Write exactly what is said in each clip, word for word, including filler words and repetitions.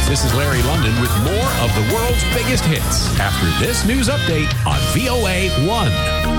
This is Larry London with more of the world's biggest hits after this news update on V O A one.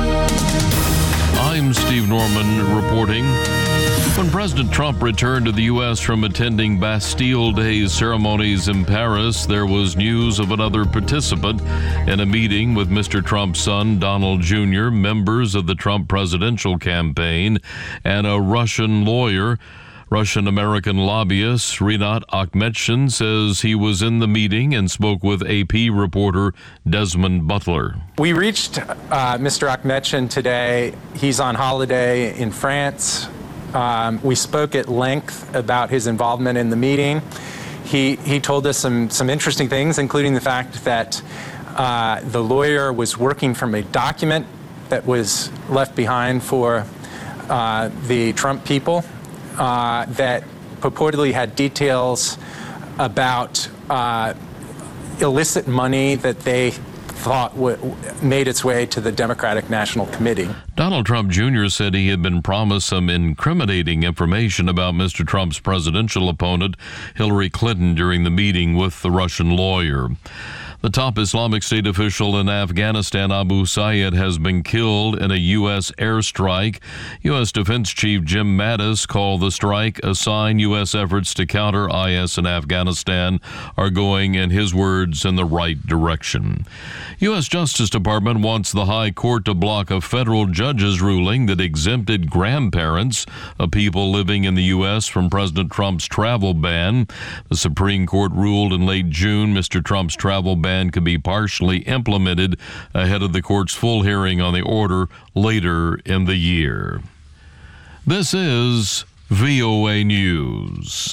I'm Steve Norman reporting. When President Trump returned to the U S from attending Bastille Day ceremonies in Paris, there was news of another participant in a meeting with Mister Trump's son, Donald Junior, members of the Trump presidential campaign, and a Russian lawyer. Russian-American lobbyist Rinat Akhmetshin says he was in the meeting and spoke with A P reporter Desmond Butler. We reached uh, Mister Akhmetshin today. He's on holiday in France. Um, we spoke at length about his involvement in the meeting. He he told us some, some interesting things, including the fact that uh, the lawyer was working from a document that was left behind for uh, the Trump people uh, that purportedly had details about uh, illicit money that they thought w- made its way to the Democratic National Committee. Donald Trump Junior said he had been promised some incriminating information about Mister Trump's presidential opponent, Hillary Clinton, during the meeting with the Russian lawyer. The top Islamic State official in Afghanistan, Abu Sayyid, has been killed in a U S airstrike. U S Defense Chief Jim Mattis called the strike a sign U S efforts to counter I S in Afghanistan are going, in his words, in the right direction. U S Justice Department wants the High Court to block a federal judge's ruling that exempted grandparents of people living in the U S from President Trump's travel ban. The Supreme Court ruled in late June Mister Trump's travel ban could be partially implemented ahead of the court's full hearing on the order later in the year. This is V O A News.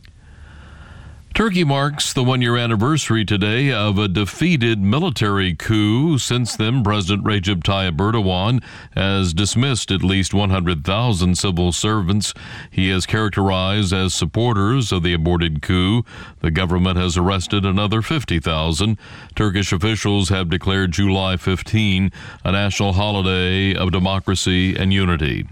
Turkey marks the one-year anniversary today of a defeated military coup. Since then, President Recep Tayyip Erdogan has dismissed at least one hundred thousand civil servants he has characterized as supporters of the aborted coup. The government has arrested another fifty thousand. Turkish officials have declared July fifteenth a national holiday of democracy and unity.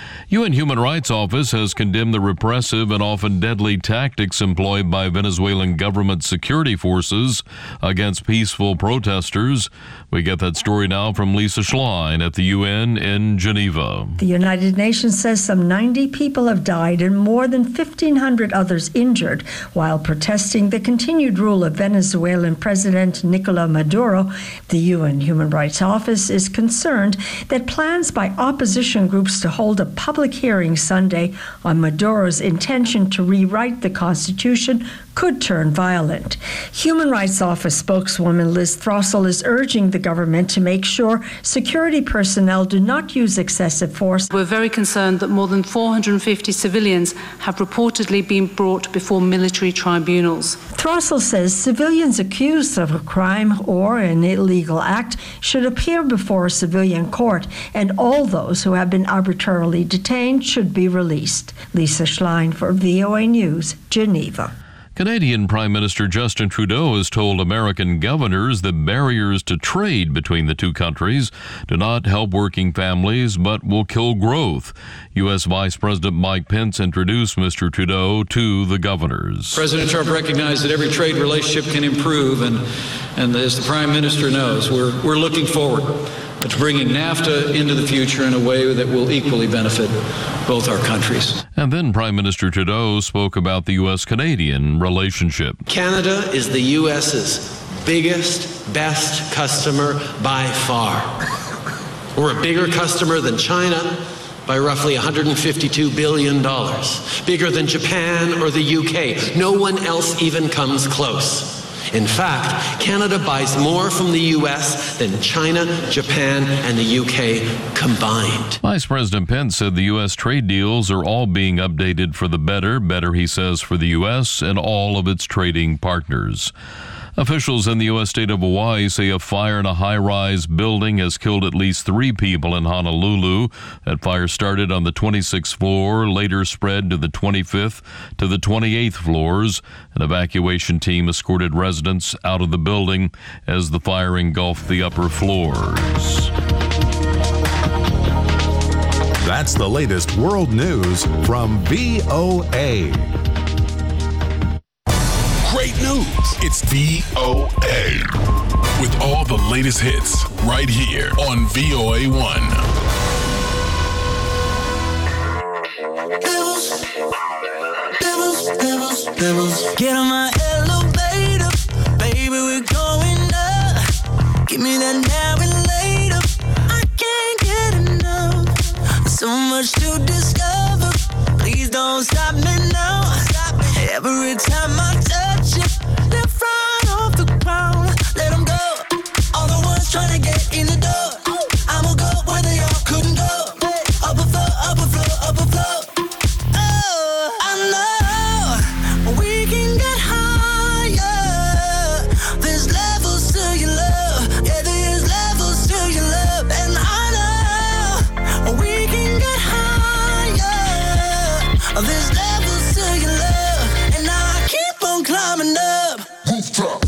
U N Human Rights Office has condemned the repressive and often deadly tactics employed by Venezuelan government security forces against peaceful protesters. We get that story now from Lisa Schlein at the U N in Geneva. The United Nations says some ninety people have died and more than fifteen hundred others injured while protesting the continued rule of Venezuelan President Nicolas Maduro. The U N Human Rights Office is concerned that plans by opposition groups to hold a public Public hearing Sunday on Maduro's intention to rewrite the Constitution could turn violent. Human Rights Office spokeswoman Liz Throssell is urging the government to make sure security personnel do not use excessive force. We're very concerned that more than four hundred fifty civilians have reportedly been brought before military tribunals. Throssell says civilians accused of a crime or an illegal act should appear before a civilian court, and all those who have been arbitrarily detained should be released. Lisa Schlein for V O A News, Geneva. Canadian Prime Minister Justin Trudeau has told American governors that barriers to trade between the two countries do not help working families but will kill growth. U S Vice President Mike Pence introduced Mister Trudeau to the governors. President Trump recognized that every trade relationship can improve, and, and as the Prime Minister knows, we're, we're looking forward to bringing NAFTA into the future in a way that will equally benefit both our countries. And then Prime Minister Trudeau spoke about the U S Canadian relationship. Canada is the U S's biggest, best customer by far. We're a bigger customer than China by roughly one hundred fifty-two billion dollars, bigger than Japan or the U K. No one else even comes close. In fact, Canada buys more from the U S than China, Japan, and the U K combined. Vice President Pence said the U S trade deals are all being updated for the better. Better, he says, for the U S and all of its trading partners. Officials in the U S state of Hawaii say a fire in a high-rise building has killed at least three people in Honolulu. That fire started on the twenty-sixth floor, later spread to the twenty-fifth to the twenty-eighth floors. An evacuation team escorted residents out of the building as the fire engulfed the upper floors. That's the latest world news from V O A. Great news. It's V O A. With all the latest hits right here on V O A one. Devils, devils, devils, devils. Get on my elevator, baby, we're going up. Give me that now and later. I can't get enough. So much to discover. Please don't stop me now. Stop me. Every time I touch you, they're flying off the ground. Let them go. All the ones trying to get in the door. I'ma go where they all couldn't go. Up a floor, up a floor, up a floor. Oh, I know we can get higher. There's levels to your love. Yeah, there's levels to your love. And I know we can get higher. There's levels to your love. And I keep on climbing up. Rooftop.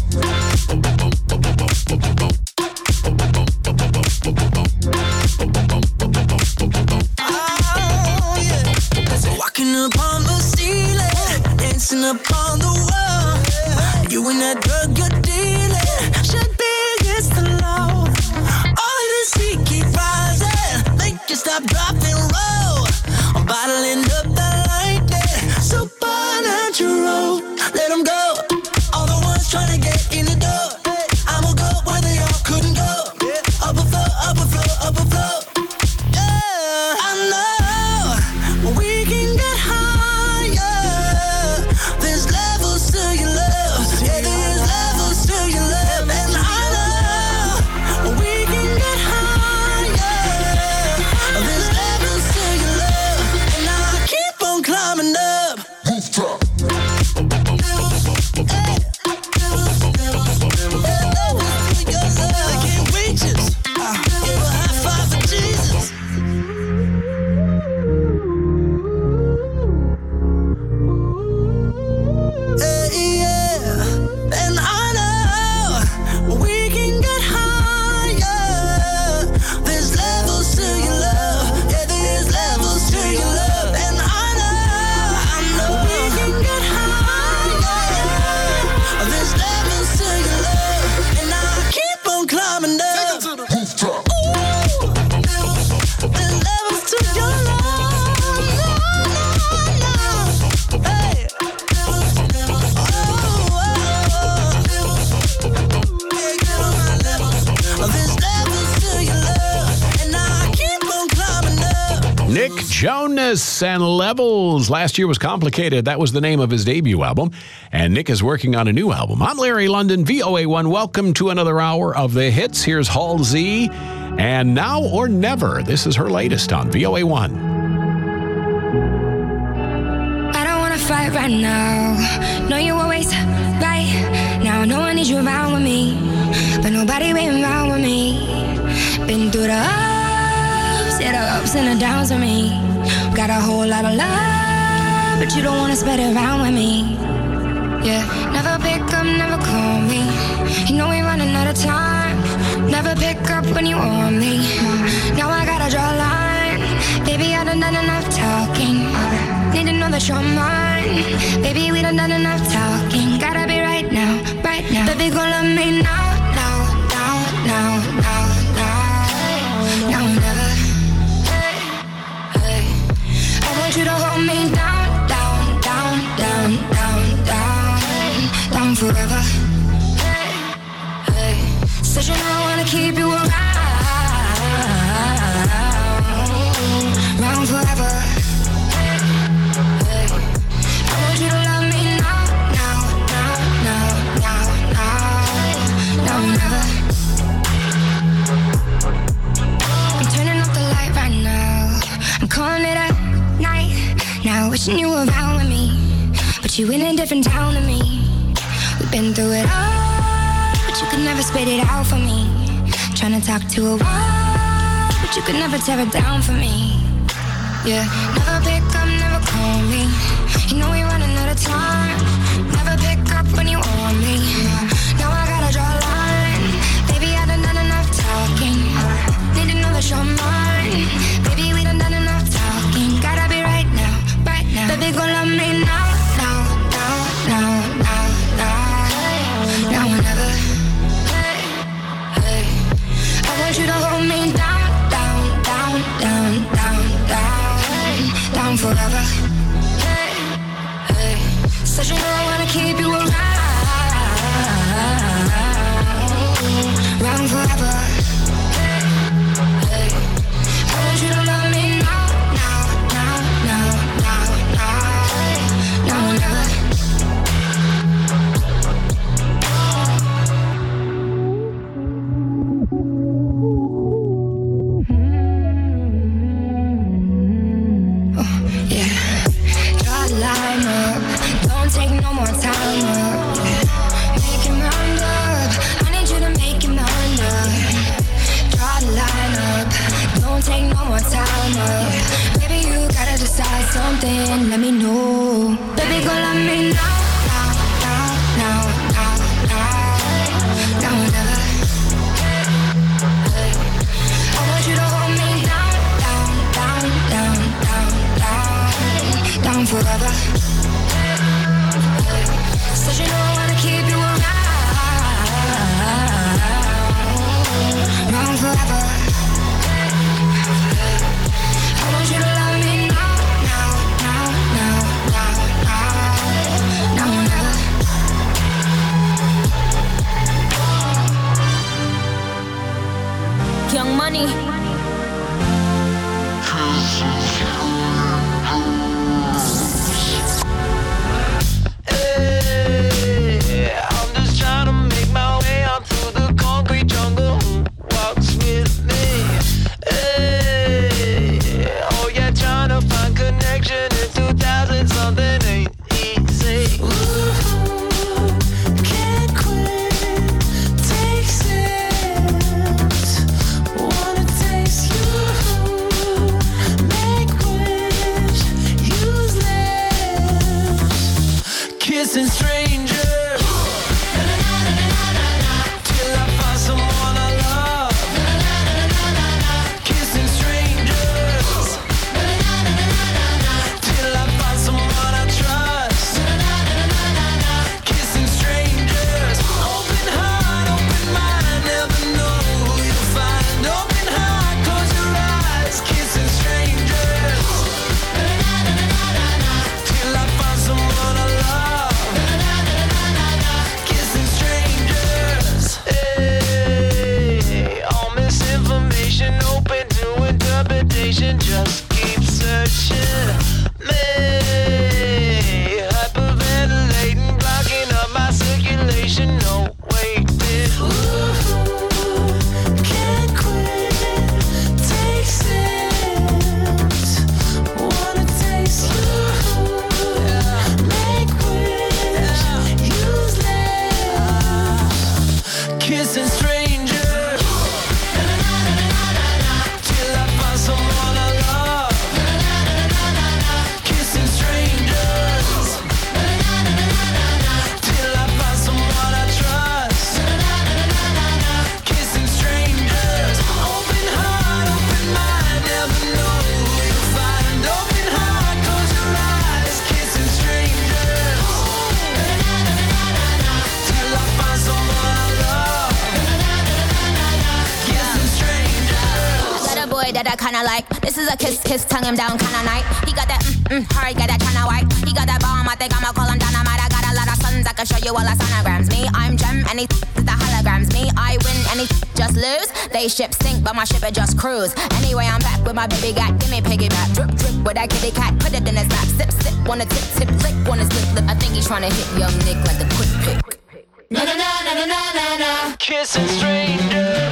Walking upon the ceiling, dancing upon the wall. You and that drug you're dealing should be against the law. All of this heat keep rising, make you stop, drop, and roll. I'm bottling up that lightning, supernatural. Let them go, all the ones trying to get in the door. I'ma go where they all couldn't go. Up a floor, up a floor, up a floor. Yeah, I know we can get higher. There's levels to your love. Yeah, there's levels to your love. And I know we can get higher. There's levels to your love. And I keep on climbing up. Rooftop. Levels, hey, levels, levels, levels. Yeah, levels to your love. They can't reach us. Uh, give a high five for Jesus. Hey, yeah. And I know we can get higher. There's levels to your love. Yeah, there's levels to your love. And I know, I know we can get higher. There's levels to your love. And I keep on climbing up. Take it to the rooftop. Ooh, levels, there's levels to your love. Hey, levels, levels. Oh, oh, levels. Yeah, get on my levels. There's levels to your love. And I keep on climbing up. Nick Jonas and Levels. Last year was complicated. That was the name of his debut album. And Nick is working on a new album. I'm Larry London, V O A one. Welcome to another hour of the hits. Here's Halsey and Now or Never. This is her latest on V O A one. I don't wanna fight right now. No, you always right. Now no one needs you around with me, but nobody been around with me. Been through the ups, yeah, the ups and the downs with me. Got a whole lot of love, but you don't wanna spread it around with me. Yeah, never pick up, never call me. You know we running out of time. Never pick up when you want me. Now I gotta draw a line. Baby, I done done enough talking. Need to know that you're mine. Baby, we done done enough talking. Gotta be right now, right now. Baby, gon' love me now, now, now, now, now, now. Now or never. Hey, hey. I want you to hold me down, down, down, down, down, down, down forever. Hey, hey. Said you know I wanna keep you around, around forever. Hey, I want you to love me now, now, now, now, now, now, now or never. I'm turning off the light right now. I'm calling it a night. Now wishing you were around with me, but you in a different town than me. We've been through it all, but you could never spit it out for me. Trying to talk to a wall, but you could never tear it down for me. Yeah, never pick up, never call me. You know we running out of time. Never pick up when you want me. Now I gotta draw a line. Baby, I done done enough talking. Need to know that you're mine. Baby, we done done enough talking. Gotta be right now, right now. Baby, gon' love me now, now, now, now, now, now. and let me know. Baby, go love me now, now, now, now, now, now, now or never. I want you to hold me down, down, down, down, down, down, down forever. Said you know I wanna keep you around, around forever. I want you to love me now, now, now, now, now, now, now or never. Young Money. Hey, I'm just trying to make my way out through the concrete jungle. Who walks with me? Hey, oh yeah, trying to find connection in two thousand something ain't easy. Ooh, can't quit, take sips, wanna taste you, make wish, use lips, kissing strangers. Till I find someone I love. Kissing strangers. Till I find someone I trust. Kissing strangers. Open heart, open mind, never know who you'll find. Open heart, close your eyes. Kissing strangers. Till I find someone I love. Kissing strangers. Hey, all misinformation open to interpretation. Just keep searching. Me, hyperventilating, blocking up my circulation. No waiting. Ooh, can't quit. Take sips. Wanna taste you. Make wish. Use lips. Kissing strangers. Till I find someone I love. Kissing strangers. Till I find someone I trust. Kissing strangers. Open heart, open mind, never know who you'll find. Open heart, close your eyes. Kissing strangers. Till I find someone I love. Kissing strangers. Got a boy that I kinda like. This is a kiss, kiss, tongue him down kinda night. He got that mm, mm, hard, got that kinda white. He got that bomb, I think I'ma call him dynamite. I got a lot of sons, I can show you all the sonograms. Me, I'm gem, any is the holograms. Me, I win, any just lose. They ship sink, but my ship it just cruise. Anyway, I'm back with my baby gat. Give me piggyback, drip, drip with that kitty cat. Put it in his lap, sip, sip, wanna tip, tip, lick, wanna slip, lip. I think he's trying to hit young Nick like a quick pick. Na na na na na na na na. Kissing strangers.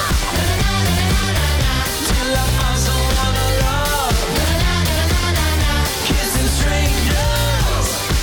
Till I find someone I love. Kissing strangers.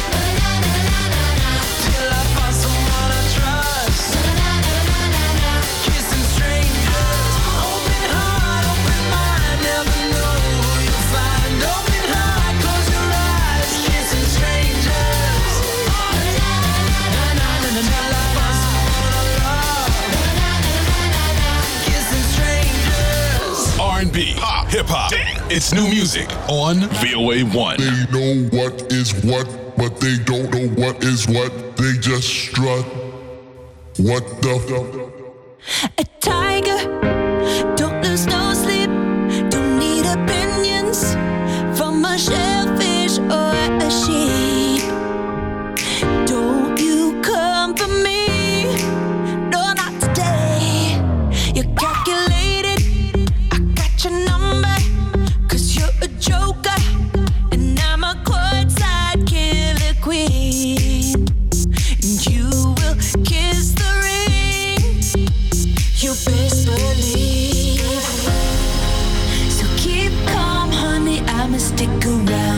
Till I find someone I trust. Kissing strangers. Open heart, open mind, never know who you'll find. Open heart, close your eyes. Kissing strangers. Na na na na na. Till I find someone I love. Kissing strangers. R and B, pop, hip hop. It's new music on V O A one. They know what is what, but they don't know what is what. They just strut. What the f? A tiger, don't lose no sleep. Don't need opinions from a shellfish or a sheep. Don't you come for me, no, not today. You're calculated, I got your number, cause you're a joker, and I'm a courtside killer queen. And you will kiss the ring, you best believe. So keep calm, honey, I'ma stick around.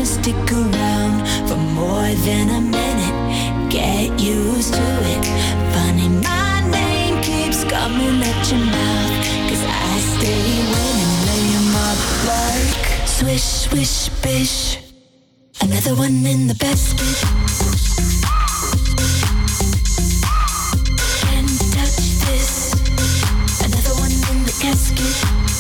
gonna stick around for more than a minute. Get used to it. Funny, my name keeps coming at your mouth, 'cause I stay winning, lay 'em up like swish, swish, bish. Another one in the basket. Can't touch this. Another one in the casket.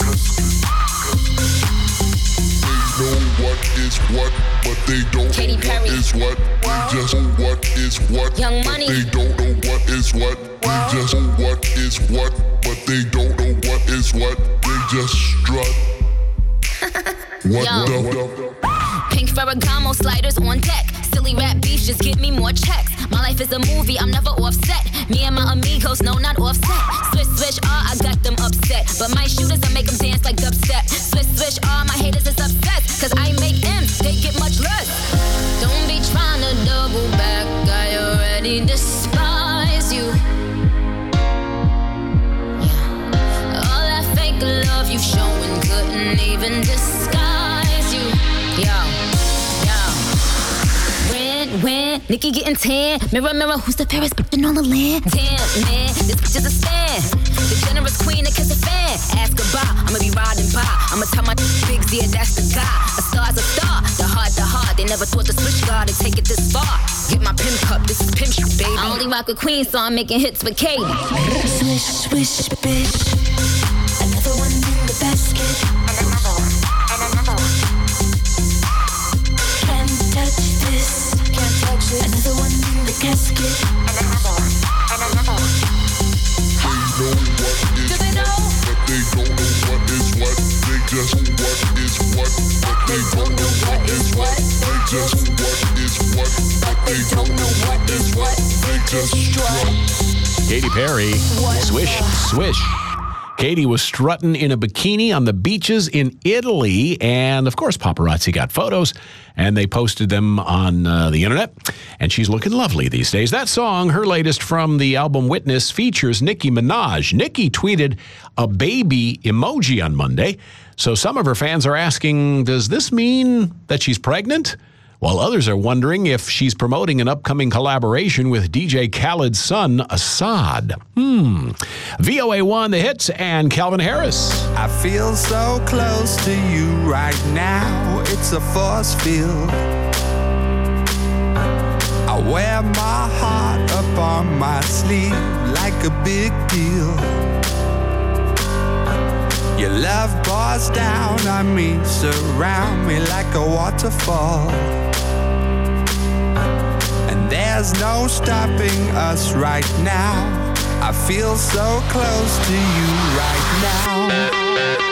They know what is what, but they don't Katy know Perry. what is what. They just know what is what, Young but Money. they don't know what is what. They just know what is what, but they don't know what is what. They just strut. What Yo. the? Pink Ferragamo sliders on deck. Silly rap beefs just give me more checks. My life is a movie, I'm never offset. Me and my amigos, no, not offset. Swish, swish, ah, I got them upset. But my shooters, I make them dance like dubstep. Swish, swish, ah, my haters is upset. 'Cause I make M's, they get much less. Don't be trying to double back, I already despise you. Yeah. All that fake love you showing couldn't even disguise you. Yo, yo. When, when, Nikki getting tan. Mirror, mirror, who's the fairest bitch on the land? Damn, man, this bitch is a stan. The generous queen that kiss a fan. Ask her bye, I'ma be riding by. I'ma tell my big Z, that's the guy. A star's a star, the heart, the heart. They never thought the switch guard would take it this far. Get my pimp cup, this is pimp shit, baby. I only rock with queens, so I'm making hits with Katy. Swish, swish, bish. Another one in the basket. And another one, and another one. Can't touch this. Can't touch this. Another one in the casket. And another one, and another one. They know what is Do they know? what, but they don't know what is what. They just know what is what, but they don't know what is what. They just know what is what, but they don't know what is what. They just strut. Katy Perry, swish, swish. Katy was strutting in a bikini on the beaches in Italy, and of course paparazzi got photos, and they posted them on uh, the internet, and she's looking lovely these days. That song, her latest from the album Witness, features Nicki Minaj. Nicki tweeted a baby emoji on Monday, so some of her fans are asking, does this mean that she's pregnant? While others are wondering if she's promoting an upcoming collaboration with D J Khaled's son, Assad. Hmm. V O A one, The Hits, and Calvin Harris. I feel so close to you right now. It's a force field. I wear my heart up on my sleeve like a big deal. Your love pours down on me, surround me like a waterfall. And there's no stopping us right now. I feel so close to you right now.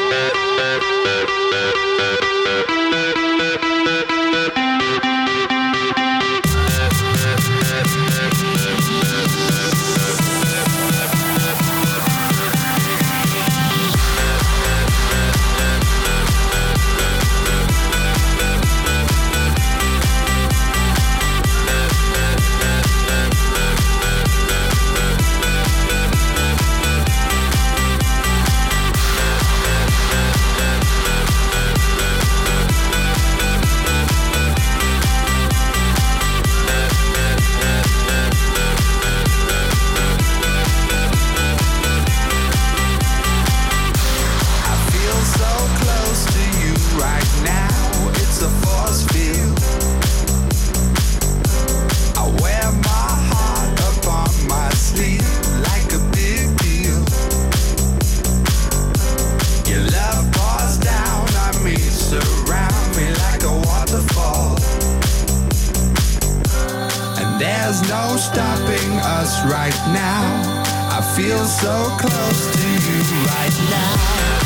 There's no stopping us right now. I feel so close to you right now.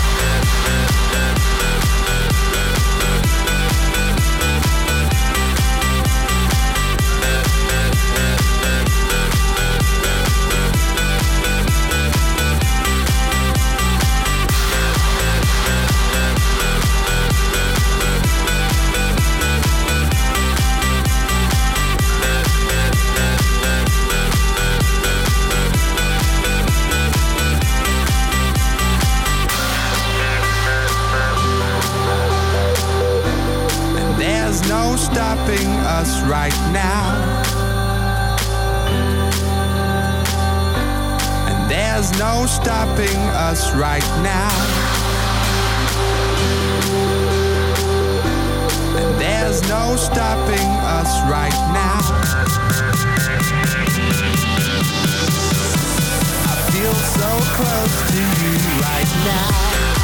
stopping us right now. And there's no stopping us right now. And there's no stopping us right now. I feel so close to you right now.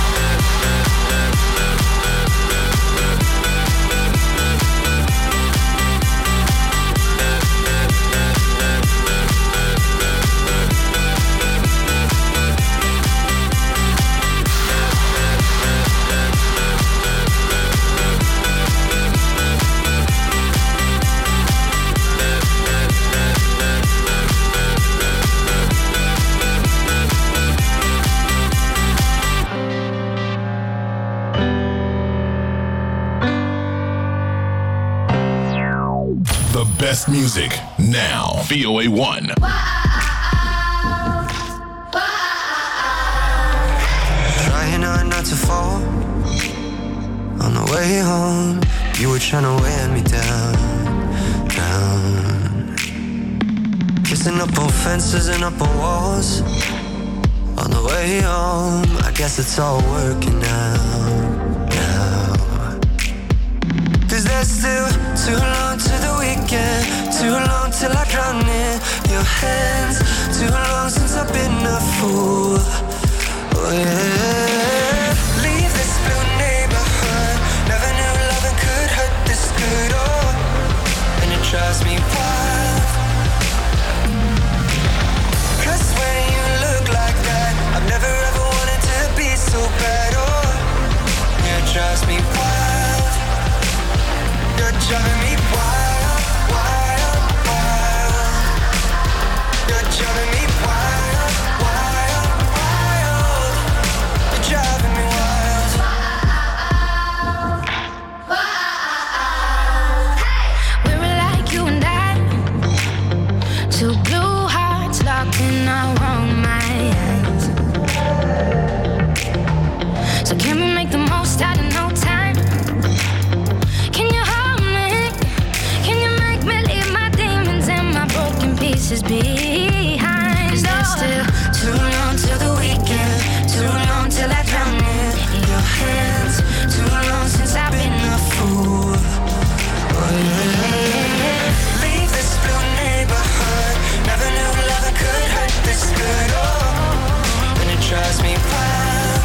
The best music now. V O A one. Trying hard not to fall. On the way home, you were trying to wear me down, down. Kissing up on fences and up on walls. On the way home, I guess it's all working out now. Cause there's still too long to the weekend, too long till I drown in your hands, too long since I've been a fool. Oh yeah. Leave this blue neighborhood, never knew loving could hurt this good. Oh, and it drives me wild. Cause when you look like that, I've never ever wanted to be so bad. Oh, yeah, it drives me wild. You're driving me wild, wild, wild. You're driving me wild, wild, wild. You're driving me wild. We were like you and I, two blue hearts locked in our own minds. So can we make the most out of no time? Can you hold me? Can you make me leave my demons and my broken pieces behind? Is there still too long till the weekend? Too long till I drown in your hands. Too long since I've been a fool. Oh, yeah. Leave this blue neighborhood, never knew loving could hurt this good. Oh, and it drives me wild.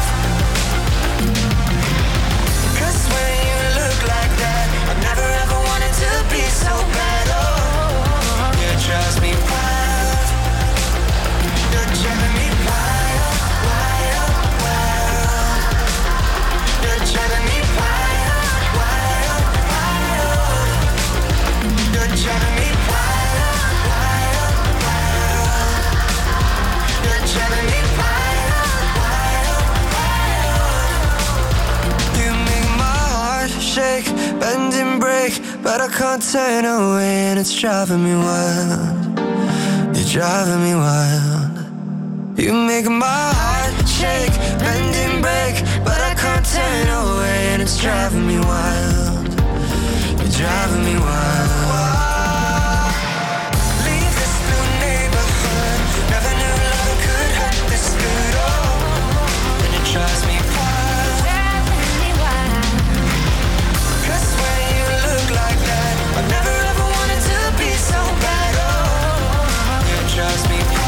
Cause when you look like that, I've never ever wanted to be so bad. Oh, yeah, it drives me wild. You're driving me wild, wild, wild. You're driving me wild, wild, wild. You're driving me wild, wild, wild. You're driving me wild, wild, wild. You make my heart shake, bend and break, but I can't turn away, and it's driving me wild. You're driving me wild. You make my heart shake, bend and break, but I can't turn away, and it's driving me wild. You're driving me wild. Leave this blue neighborhood, never knew love could hurt this good. Oh, and it drives me wild. Cause when you look like that, I've never ever wanted to be so bad. Oh, it drives me wild.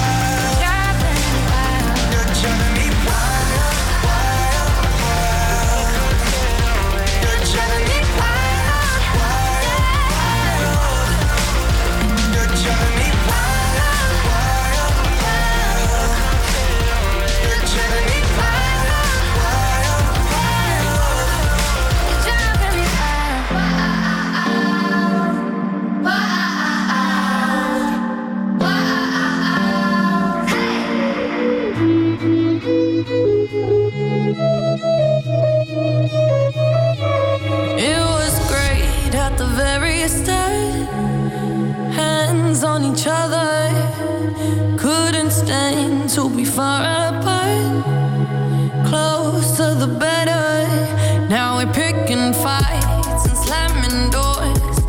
You're driving me wild, wild, wild. You're driving me wild, wild, wild. You're driving me wild, wild, wild. You're driving me wild, wild, wild. You're driving me It was great at the very start. Hands on each other, couldn't stand to be far apart. Closer the better. Now we're picking fights and slamming doors.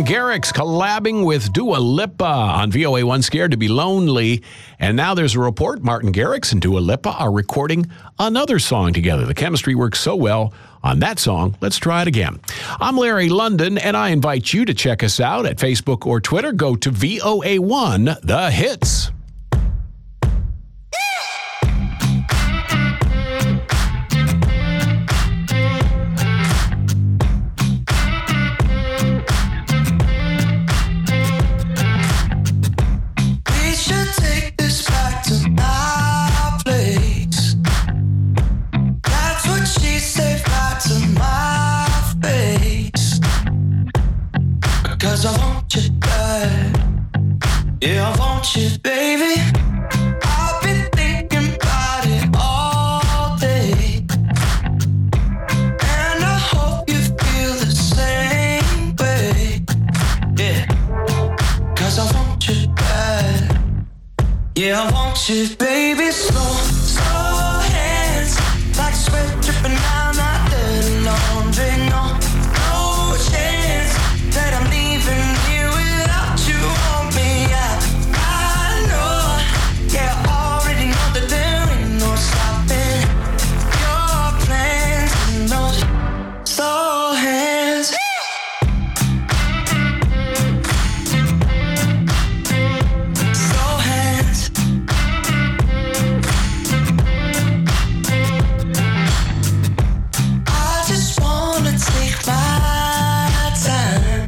Garrix collabing with Dua Lipa on V O A one, Scared to be Lonely. And now there's a report Martin Garrix and Dua Lipa are recording another song together. The chemistry works so well on that song. Let's try it again. I'm Larry London, and I invite you to check us out at Facebook or Twitter. Go to V O A one The Hits. Cause I want you bad. Yeah, I want you, baby. I've been thinking about it all day, and I hope you feel the same way. Yeah, cause I want you bad. Yeah, I want you, baby. Slow, slow hands, like sweat dripping down my dirty laundry. No, no chance that I'm leaving you without you on me. I, I know, yeah, I already know that there ain't no stopping your plans and those slow hands. Slow hands. I just wanna take my time.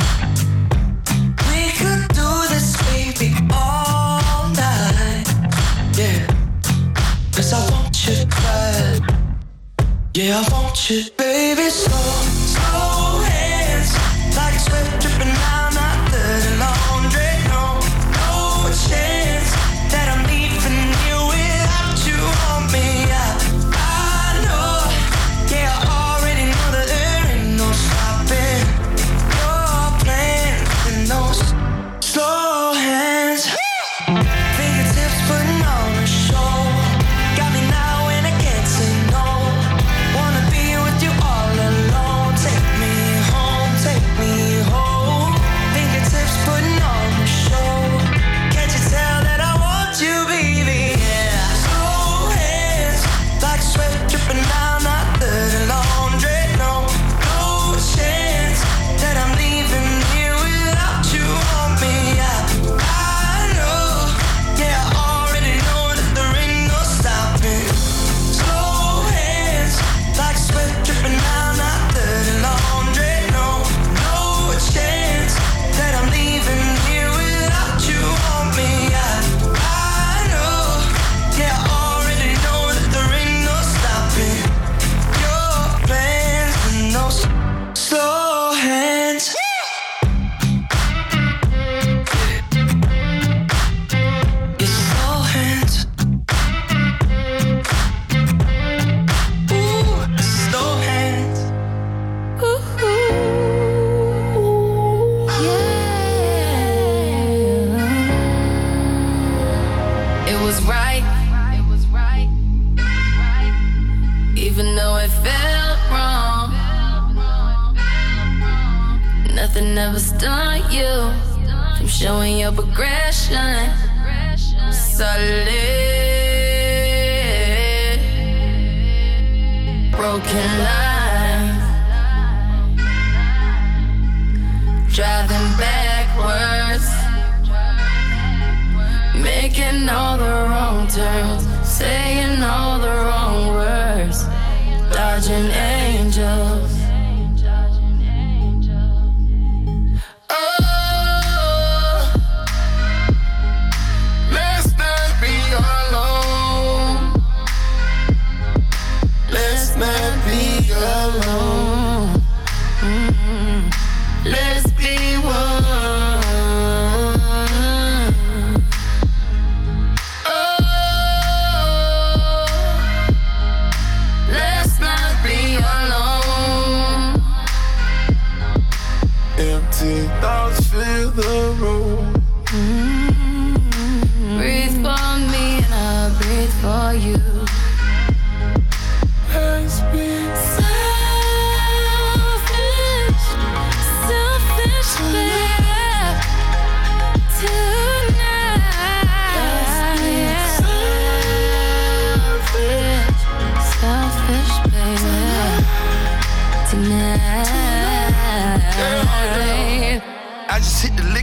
We could do this, baby, all night. Yeah, cause I want you bad. Yeah, I want you, baby. Slow, slow hands, like sweat dripping down my dirty laundry. No, no chance that I'm leaving you without you on me. I, I know, yeah, I already know that there ain't no stopping your plans and those slow hands. Fingertips putting on a show. Got me now and I can't say no. Wanna be with you all alone. Take me home, take me home. Fingertips putting on a show. Can't you tell that I want you, baby? Yeah. Slow hands, like sweat dripping down my dirty laundry. No, no chance that I'm leaving here without you on me. I, I know, yeah, I already know that there ain't no stopping. Slow hands, like sweat dripping down my dirty laundry. No, no chance that I'm leaving here without you on me. I, I know, yeah, I already know that there ain't no stopping your plans and those slow hands. Your slow hands. Ooh, slow hands. It was right. It was right. Even though it felt wrong. Nothing ever stopped you from showing your progression. Solid. Broken lines. Driving backwards. Making all the wrong turns, saying all the wrong words, dodging angels. Oh, let's not be alone. Let's not be alone. Mm-hmm. Let's be one. Let's not be alone.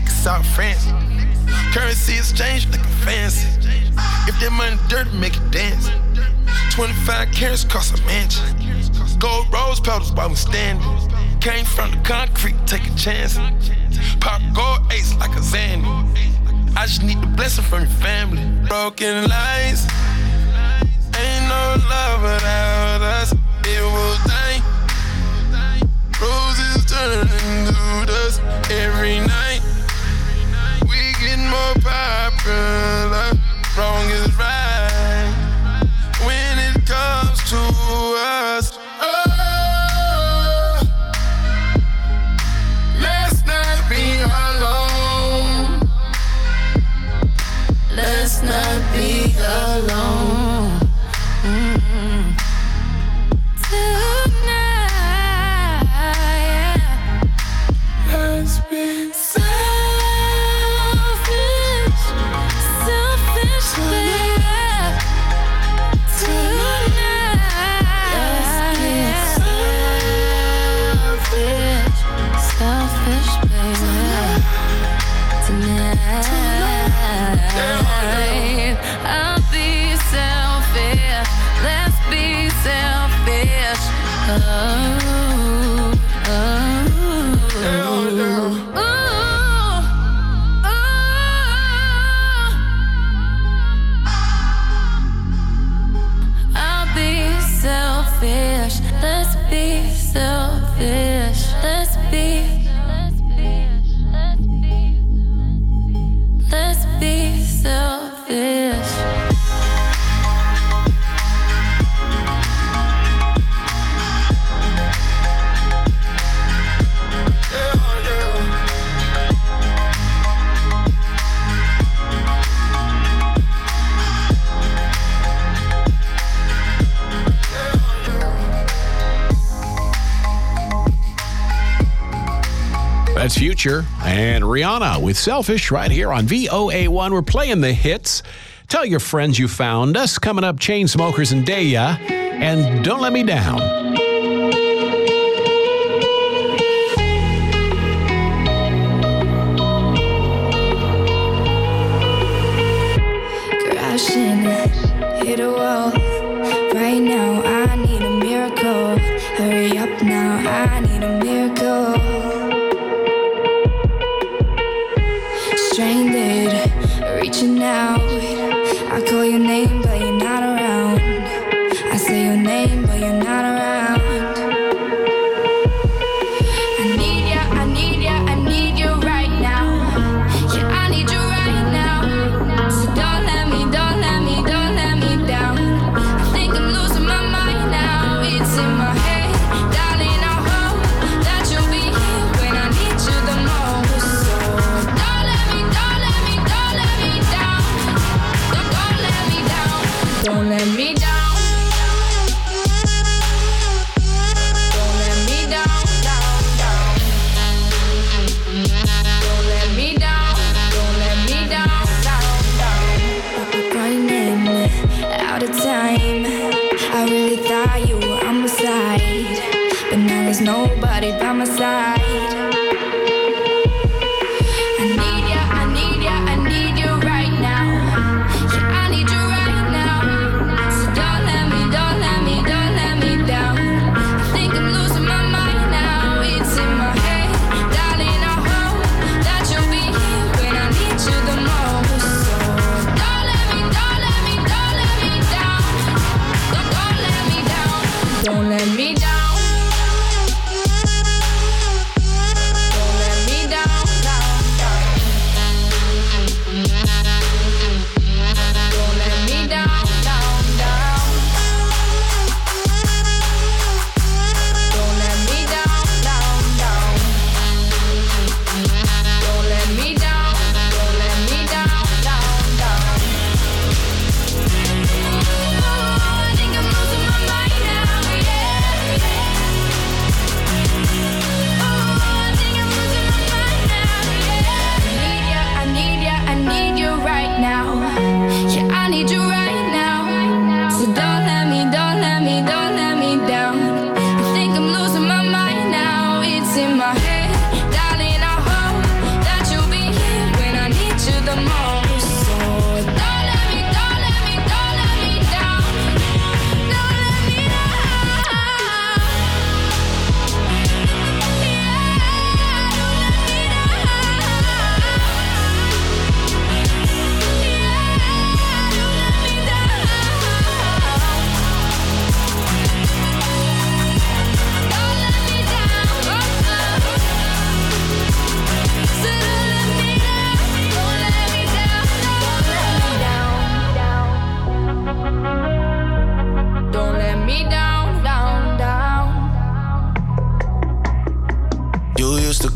niggas out France. Currency exchange looking fancy. If that money dirty, make it dance. twenty-five carats cost a mansion. Gold rose petals while we standing. Came from the concrete, take a chance. Pop gold ace like a Zanny. I just need the blessing from your family. Broken lights. Ain't no love without us. It was dying. Roses turning to dust every night. We get more popular. Wrong is right when it comes to us. Oh, let's not be alone. Let's not be alone. Mm-hmm. Tonight, yeah. Let's be selfish, selfish, baby. Tonight, let's be selfish, selfish, baby. Tonight, I'll be selfish. Let's be selfish. Oh, oh, oh, oh. I'll be selfish. Let's be selfish. Let's be. Let's be selfish. That's Future and Rihanna with Selfish right here on V O A one. We're playing the hits. Tell your friends you found us. Coming up, Chainsmokers and Daya and Don't Let Me Down. Crashing, hit a wall. Right now, I need a miracle. Hurry up now, I need a miracle. Stranded, reaching out. I call your name, but you're not around. I say your name, but you're not around. I need ya, I need ya, I need you right now. Yeah, I need you right now. So don't let me, don't let me, don't let me down. I think I'm losing my mind now. It's in my head, darling, I hope that you'll be here when I need you the most. So don't let me, don't let me, don't let me down. Don't, don't let me down. Don't let me down. Don't let me down, down, down. Don't let me down. Don't let me down, down, down. Running out of time. I really thought you were on my side, but now there's nobody by my side. I need ya, I need ya, I need you right now. Yeah, I need you right now. So don't let me, don't let me, don't let me down. I think I'm losing my mind now. It's in my head, darling, I hope that you'll be here when I need you the most. So don't let me, don't let me, don't let me down. Don't, don't let me down.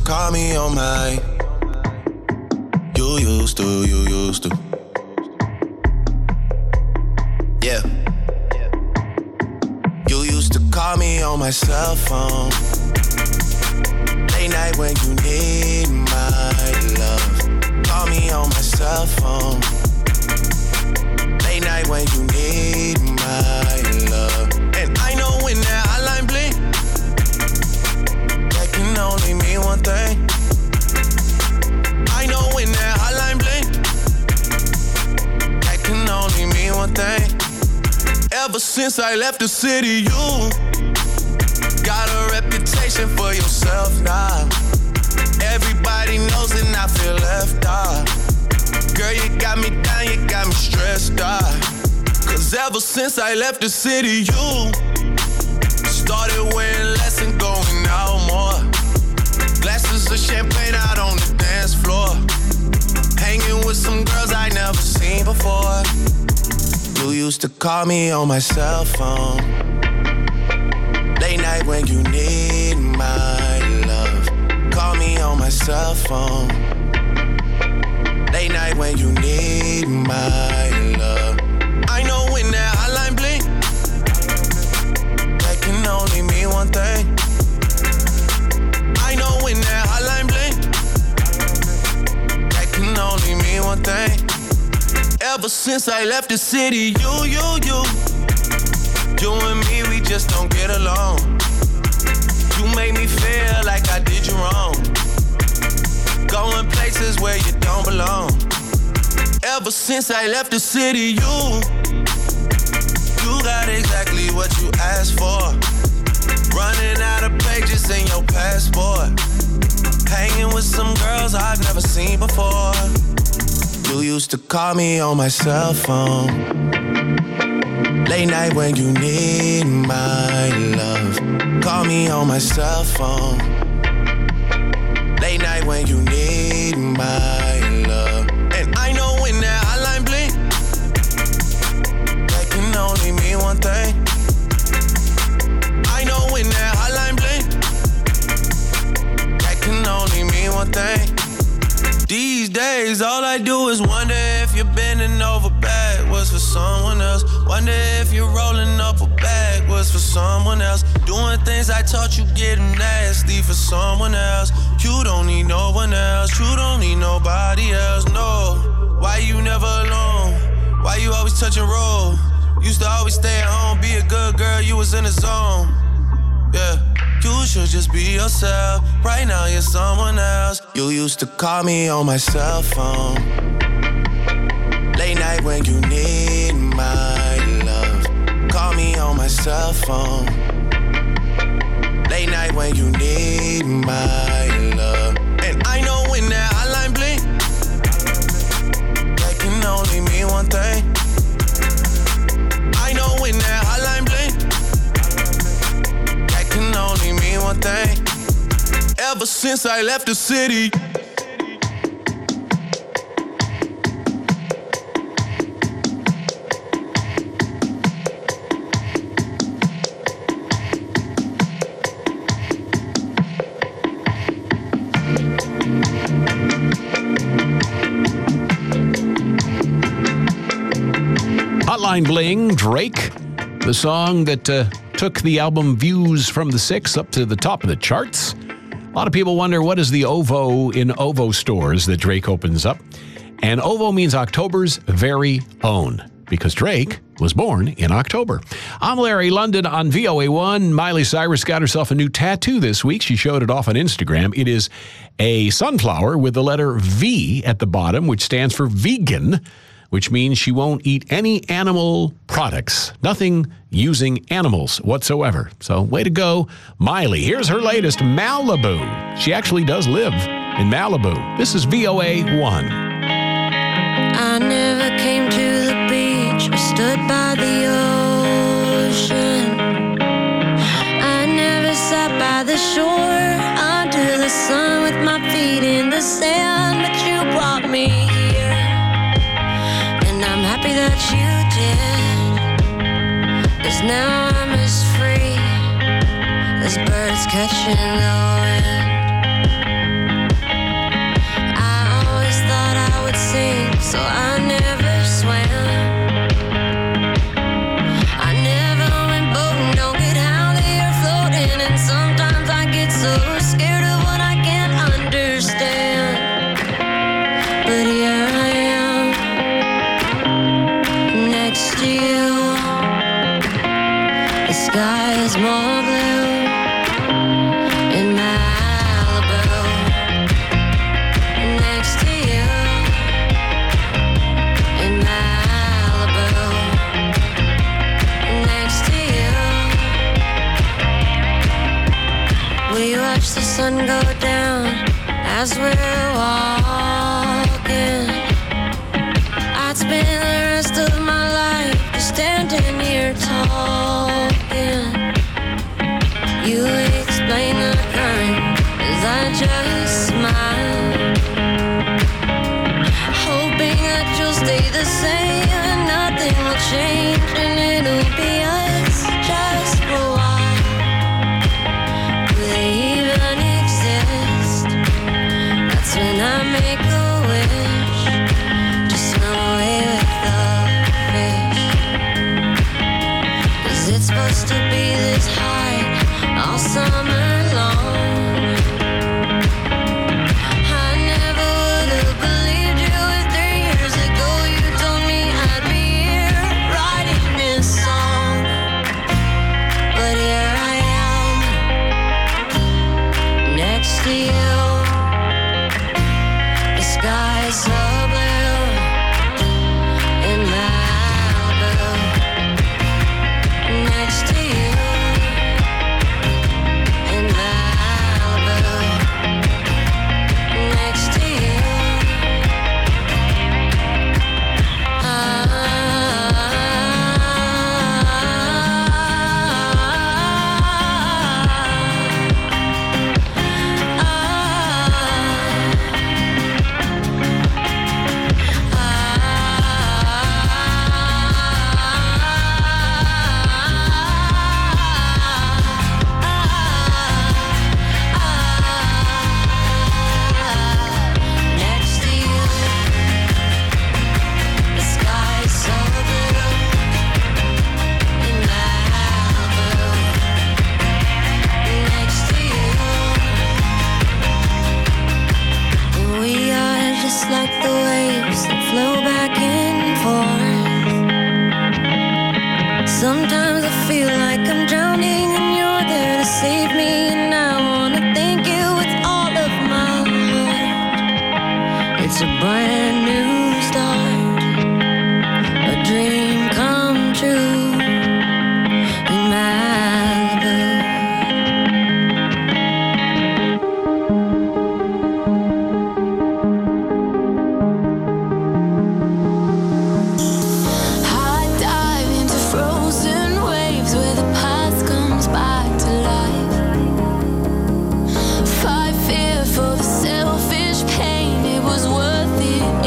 call me on my. You used to, you used to. Yeah. You used to call me on my cell phone. Late night when you need my love. Call me on my cell phone. Late night when you need my love. And I know when that hotline blink, that can only mean one thing. I know when that hotline blink, that can only mean one thing. Ever since I left the city, you got a reputation for yourself now. Everybody knows and I feel left out. Girl, you got me down, you got me stressed out. Cause ever since I left the city, you started wearing less and going out more. Glasses of champagne out on the dance floor. Hanging with some girls I never seen before. You used to call me on my cell phone. Late night when you need my love. Call me on my cell phone. Late night when you need my love. I know when that hotline blink, that can only mean one thing. I know when that hotline blink, that can only mean one thing. Ever since I left the city, you, you, you, you and me, we just don't get along. You make me feel like I did you wrong. Going places where you don't belong. Ever since I left the city, you, you got exactly what you asked for. Running out of pages in your passport. Hanging with some girls I've never seen before. You used to call me on my cell phone. Late night when you need my love. Call me on my cell phone. Late night when you need my love. And I know when that hotline blink, that can only mean one thing. I know when that hotline blink, that can only mean one thing. These days, all I do is wonder if you're bending over backwards for someone else. Wonder if you're rolling up or backwards for someone else. Doing things I taught you getting nasty for someone else. You don't need no one else. You don't need nobody else, no. Why you never alone? Why you always touch and roll? Used to always stay at home, be a good girl, you was in the zone. Yeah. You should just be yourself. Right now you're someone else. You used to call me on my cell phone. Late night when you need my love. Call me on my cell phone. Late night when you need my love. And I know when that hotline blink, that can only mean one thing. I know when that hotline blink, can only mean one thing. Ever since I left the city. Hotline Bling, Drake, the song that uh, took the album Views from the Six up to the top of the charts. A lot of people wonder, what is the OVO in OVO stores that Drake opens up? And OVO means October's very own, because Drake was born in October. I'm Larry London on V O A one. Miley Cyrus got herself a new tattoo this week. She showed it off on Instagram. It is a sunflower with the letter V at the bottom, which stands for vegan, which means she won't eat any animal products, nothing using animals whatsoever. So way to go, Miley. Here's her latest, Malibu. She actually does live in Malibu. This is V O A one. I never came to the beach or stood by the ocean. I never sat by the shore under the sun with my feet in the sand, but you brought me here. I'm happy that you did, 'cause now I'm as free as birds catching the wind. so I never swam. I never went boating, don't get out here floating, and sometimes I get so scared of what I can't understand. But here I am, next to you. The sky is more blue in Malibu. Next to you in Malibu. Next to you. We watch the sun go down as we're walking. I'd spend the rest of my life just standing here talking. You explain the current as I just smile, hoping that you'll stay the same and nothing will change, and it'll be us just for a while. Do they even exist? That's when I make a wish to swim away with the fish. 'Cause it's supposed to be this high all summer long. I never would have believed you if three years ago you told me I'd be here writing this song. But here I am, next to you. The sky's so blue in Malibu. Next to you in Malibu. Next to you. Next to you. The sky's so blue in Malibu. Next to you. We are just like the waves that flow back and forth. Sometimes I feel like I'm drowning and you're there to save me, and I wanna thank you with all of my heart. It's a brand new start, a dream come true in Malibu. I dive into frozen waves where the past comes back to life. Fight fear for the selfish pain, it was worth it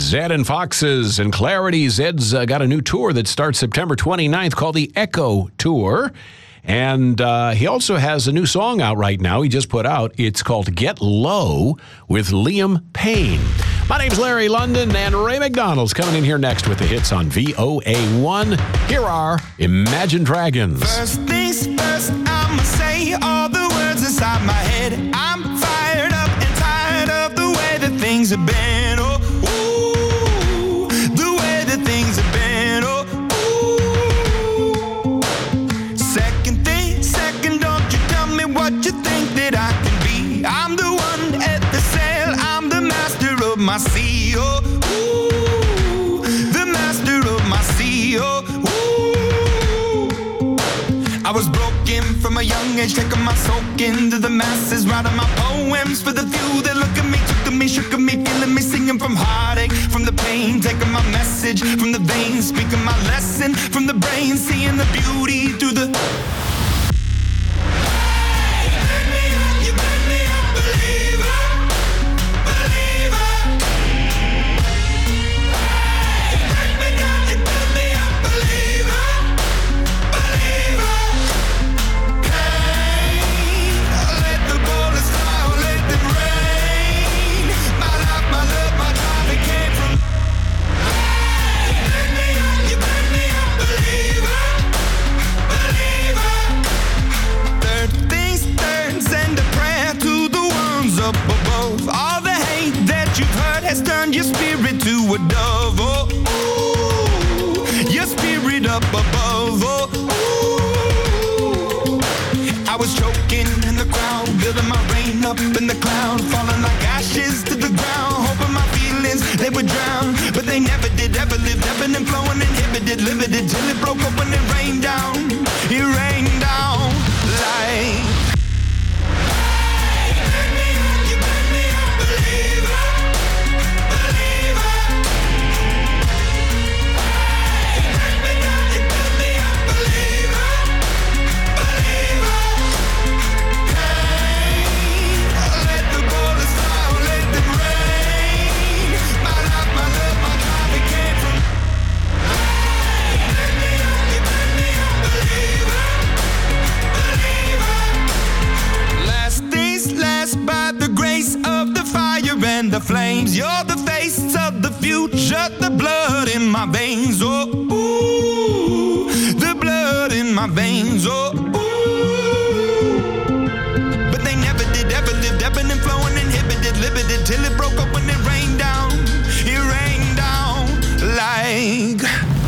Zedd and Foxes and Clarity. Zedd's uh, got a new tour that starts September twenty-ninth called the Echo Tour. And uh, he also has a new song out right now he just put out. It's called Get Low with Liam Payne. My name's Larry London, and Ray McDonald's coming in here next with the hits on V O A one. Here are Imagine Dragons. First things first, I'ma say all the words inside my head. I'm fired up and tired of the way that things have been. Oh, ooh, the way that things have been. Oh, ooh. Second thing, second, don't you tell me what you think that I can be. I'm the one at the sail, I'm the master of my sea. Oh, ooh, the master of my sea. Oh, ooh. I was broken from a young age, taking my soak into the masses, writing my poems for the few that look at me, took at me, shook at me, feeling me, singing from heartache, from the pain, taking my message from the veins, speaking my lesson from the brain, seeing the beauty through the. Has turned your spirit to a dove, oh, ooh, your spirit up above, oh, ooh. I was choking in the crowd, building my rain up in the cloud, falling like ashes to the ground, hoping my feelings, they would drown, but they never did, ever lived, ebbing and flowing, inhibited, limited, till it broke up when it rained down, it rained down like. And the flames, you're the face of the future, the blood in my veins, oh, ooh, the blood in my veins, oh, ooh. But they never did, ever lived, ebbing and flowing, inhibited, limited, till it broke up when it rained down, it rained down like.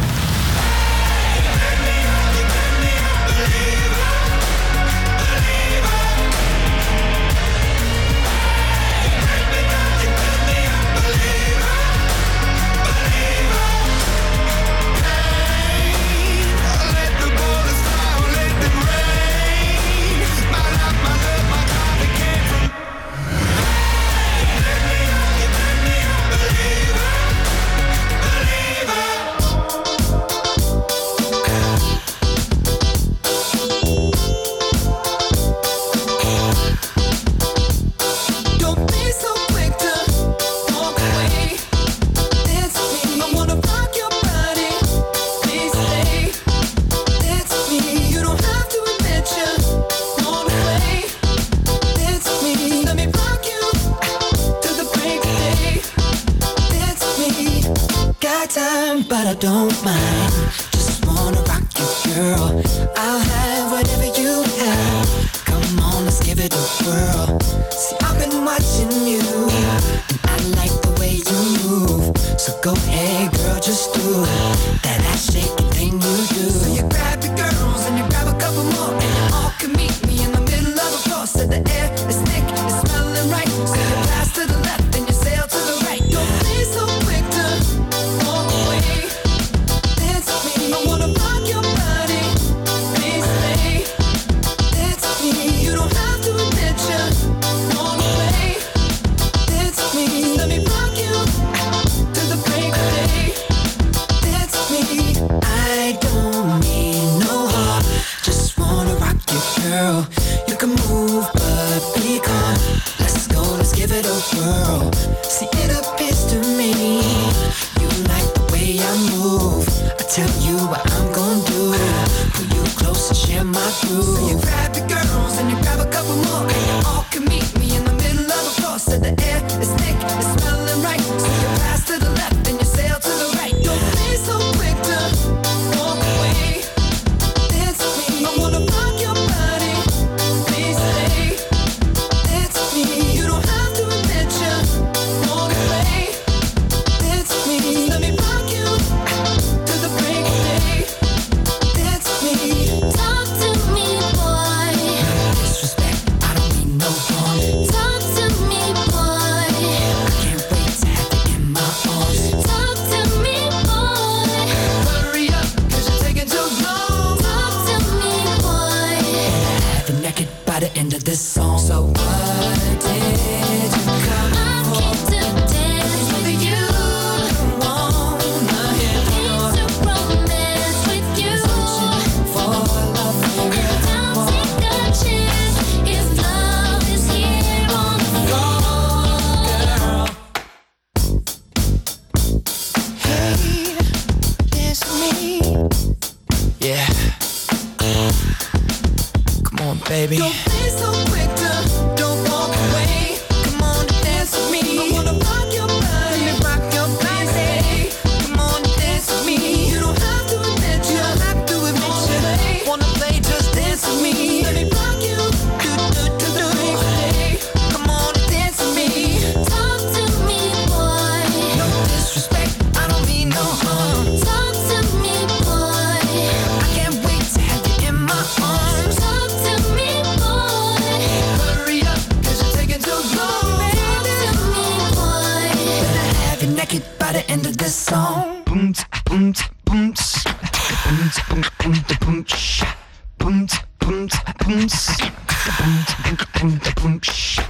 But I don't mind, just wanna rock you, girl. I'll have whatever you have. Come on, let's give it a whirl. See, I've been watching you, and I like the way you move. So go ahead, girl, just do that ass shaking thing you do. So you grab your girls and you grab a couple more, and you all can meet me in the middle of the floor. So the air is thick, it's smelling right. So you pass to the left and you sail to the right. Don't be so quick to walk away. Dance with me. in my groove. So you grab your girls and you grab a couple more, and you all can meet me in the middle of the floor. So the air is thick, it's smelling right. So you pass to the left and you sail to the right. Don't be so quick to walk away. Dance with me, I wanna rock your body. Please stay. Dance with me, you don't have to admit you wanna play. Dance with me, let me rock you to the break of day. Dance with me, talk to me, boy. Disrespect, I don't mean no harm. Talk to me, boy. I can't wait to have you in my arms. Talk to me, boy. Hurry up, cause you're taking too long. Talk to me, boy. Have you naked by the end of this song. So what did you come for? I came to dance with you. Wanna hear your to romance with you. Searching for love, and I'll take a chance if love is here on the floor, girl. Hey, dance with me. Yeah. Come on, baby. Don't be so quick to don't walk away. Come on, dance with me. I wanna rock your body, let me rock your body. Come on, dance with me. You don't have to admit you, don't have to admit you. Wanna play, just dance with me. Let me rock you, do do do do. Come on, dance with me. Talk to me, boy. No disrespect, I don't mean no harm. Talk to me, boy. I can't wait to have you in my arms. Talk to me, boy. Hurry up, cause you're taking too long. Talk to me, boy. Better have you naked by the end of this song. Boom, boom, boom, boom, boom, boom, boom, boom, boom, boom, boom, boom, boom, boom,